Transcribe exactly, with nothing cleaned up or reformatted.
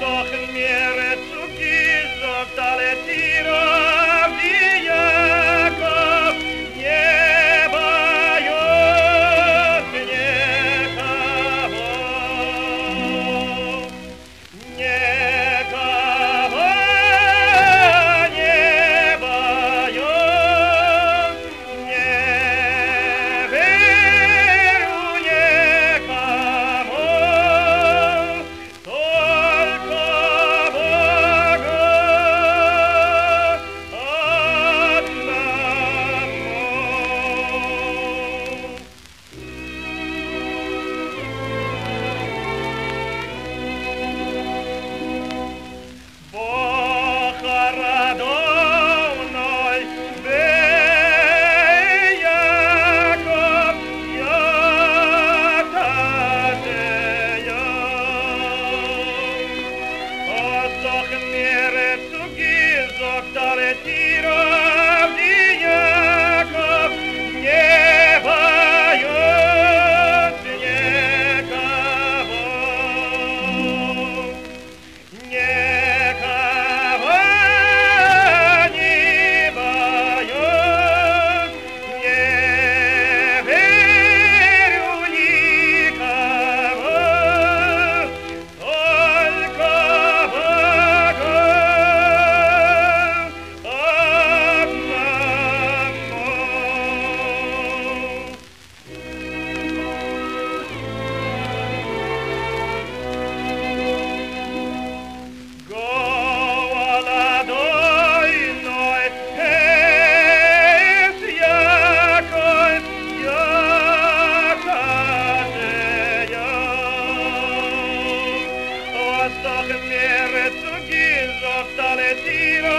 doch mir zu gesagt, alle Tiere, wie Jakob, nie boją, nie kawo, nie kawo, nie boją, nie wierzą, nie kawo, tylko Bogu odnamo. Бог радовной, бей, Яков, я татея. Остах мере цуги, зоктале тиров, ди Яков, не боюсь никого. Никого не боюсь, не верю никого, только Богу одному. Голодойной эс Яков, я татея. Остах мере цуги, зоктале тиро,